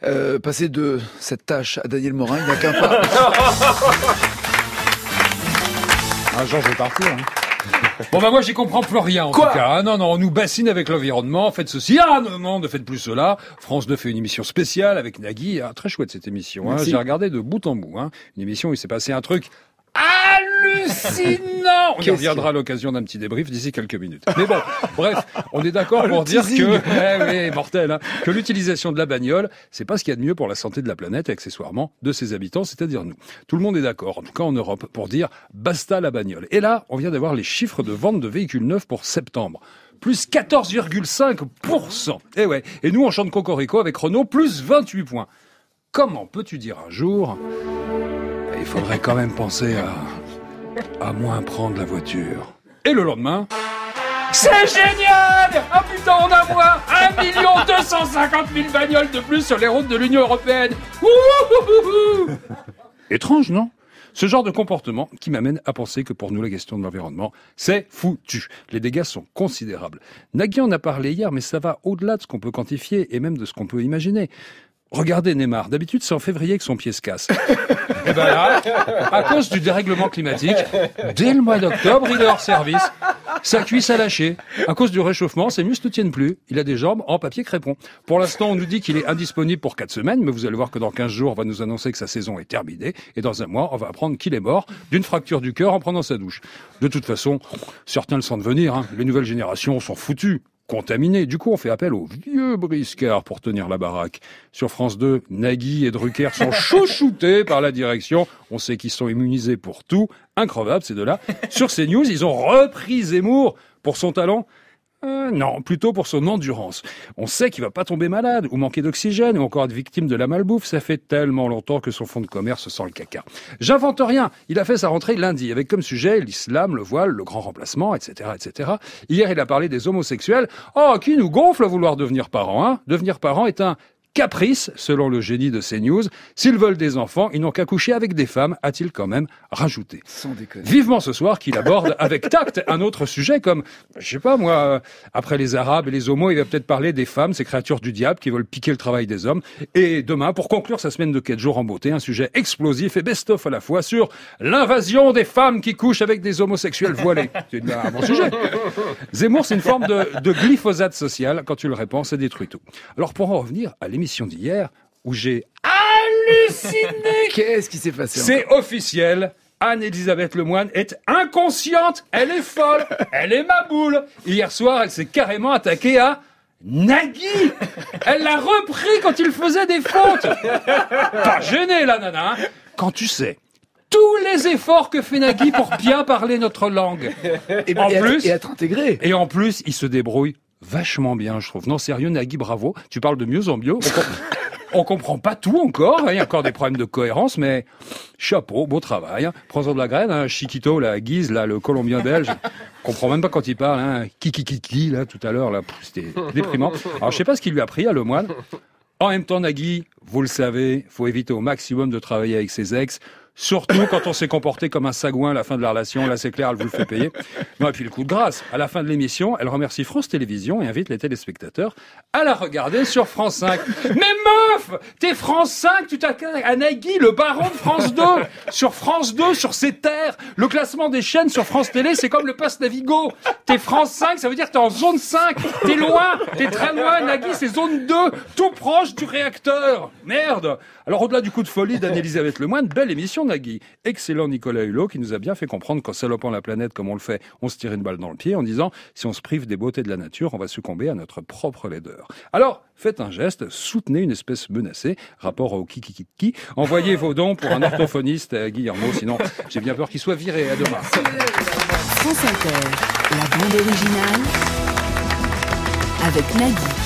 passer de cette tâche à Daniel Morin, il n'y a qu'un pas. Jean, je vais partir. Bon moi j'y comprends plus rien en tout cas. Non, on nous bassine avec l'environnement, faites ceci, non, ne faites plus cela. France 2 fait une émission spéciale avec Nagui, très chouette cette émission. J'ai regardé de bout en bout. Une émission où il s'est passé un truc hallucinant. On y reviendra à l'occasion d'un petit débrief d'ici quelques minutes. Mais bon, bref, on est d'accord pour dire que, mortel, que l'utilisation de la bagnole, c'est pas ce qu'il y a de mieux pour la santé de la planète et accessoirement de ses habitants, c'est-à-dire nous. Tout le monde est d'accord, en tout cas en Europe, pour dire basta la bagnole. Et là, on vient d'avoir les chiffres de vente de véhicules neufs pour septembre. Plus 14,5%. Et nous, on chante Cocorico avec Renault, plus 28 points. Comment peux-tu dire un jour, il faudrait quand même penser à moins prendre la voiture. Et le lendemain, c'est génial! Ah putain, on a moins 1 250 000 bagnoles de plus sur les routes de l'Union Européenne. Étrange, non? Ce genre de comportement qui m'amène à penser que pour nous, la question de l'environnement, c'est foutu. Les dégâts sont considérables. Nagui en a parlé hier, mais ça va au-delà de ce qu'on peut quantifier et même de ce qu'on peut imaginer. Regardez Neymar, d'habitude c'est en février que son pied se casse. Et ben là, à cause du dérèglement climatique, dès le mois d'octobre, il est hors service. Sa cuisse a lâché. À cause du réchauffement, ses muscles ne tiennent plus. Il a des jambes en papier crépon. Pour l'instant, on nous dit qu'il est indisponible pour 4 semaines, mais vous allez voir que dans 15 jours, on va nous annoncer que sa saison est terminée. Et dans un mois, on va apprendre qu'il est mort d'une fracture du cœur en prenant sa douche. De toute façon, certains le sentent venir. Les nouvelles générations sont foutues. Contaminé. Du coup, on fait appel aux vieux briscards pour tenir la baraque. Sur France 2, Nagui et Drucker sont chouchoutés par la direction. On sait qu'ils sont immunisés pour tout. Increvables, ces deux-là. Sur CNews, ils ont repris Zemmour pour son talent. Non, plutôt pour son endurance. On sait qu'il va pas tomber malade, ou manquer d'oxygène, ou encore être victime de la malbouffe. Ça fait tellement longtemps que son fonds de commerce sent le caca. J'invente rien. Il a fait sa rentrée lundi, avec comme sujet l'islam, le voile, le grand remplacement, etc., etc. Hier, il a parlé des homosexuels. Qui nous gonfle à vouloir devenir parent, Devenir parent est un caprice, selon le génie de CNews. S'ils veulent des enfants, ils n'ont qu'à coucher avec des femmes, a-t-il quand même rajouté. Sans déconner. Vivement ce soir qu'il aborde avec tact un autre sujet comme, je sais pas moi, après les Arabes et les homos, il va peut-être parler des femmes, ces créatures du diable qui veulent piquer le travail des hommes. Et demain, pour conclure sa semaine de 4 jours en beauté, un sujet explosif et best-of à la fois sur l'invasion des femmes qui couchent avec des homosexuels voilés. C'est un bon sujet. Zemmour, c'est une forme de glyphosate social. Quand tu le répands, ça détruit tout. Alors pour en revenir à l'émission d'hier, où j'ai halluciné. Qu'est-ce qui s'est passé? C'est officiel. Anne-Elisabeth Lemoine est inconsciente. Elle est folle. Elle est ma boule. Hier soir, elle s'est carrément attaquée à Nagui. Elle l'a repris quand il faisait des fautes. Pas gêné, la nana. Quand tu sais tous les efforts que fait Nagui pour bien parler notre langue. Et être intégré. Et en plus, il se débrouille vachement bien, je trouve. Non, sérieux, Nagui, bravo. Tu parles de mieux en mieux. On comprend pas tout encore. Il y a encore des problèmes de cohérence, mais chapeau, beau travail. Prends-en de la graine, Chiquito, la Guise, là, le Colombien belge. On comprend même pas quand il parle, Kiki, là, tout à l'heure, là. C'était déprimant. Alors, je sais pas ce qu'il lui a pris à Lemoine. En même temps, Nagui, vous le savez, faut éviter au maximum de travailler avec ses ex. Surtout quand on s'est comporté comme un sagouin à la fin de la relation. Là, c'est clair, elle vous le fait payer. Non, et puis le coup de grâce. À la fin de l'émission, elle remercie France Télévisions et invite les téléspectateurs à la regarder sur France 5. Mais meuf, t'es France 5, tu t'attaques à Nagui, le baron de France 2. Sur France 2, sur ses terres. Le classement des chaînes sur France Télé, c'est comme le pass Navigo. T'es France 5, ça veut dire que t'es en zone 5. T'es loin, t'es très loin. Nagui, c'est zone 2, tout proche du réacteur. Merde. Alors, au-delà du coup de folie d'Anne-Elisabeth Lemoine, belle émission, Nagui. Excellent Nicolas Hulot, qui nous a bien fait comprendre qu'en salopant la planète comme on le fait, on se tire une balle dans le pied en disant, si on se prive des beautés de la nature, on va succomber à notre propre laideur. Alors, faites un geste, soutenez une espèce menacée, rapport au kikikiki. Envoyez vos dons pour un orthophoniste à Guillermo, sinon j'ai bien peur qu'il soit viré. À demain. France Inter, la bande originale avec Nagui.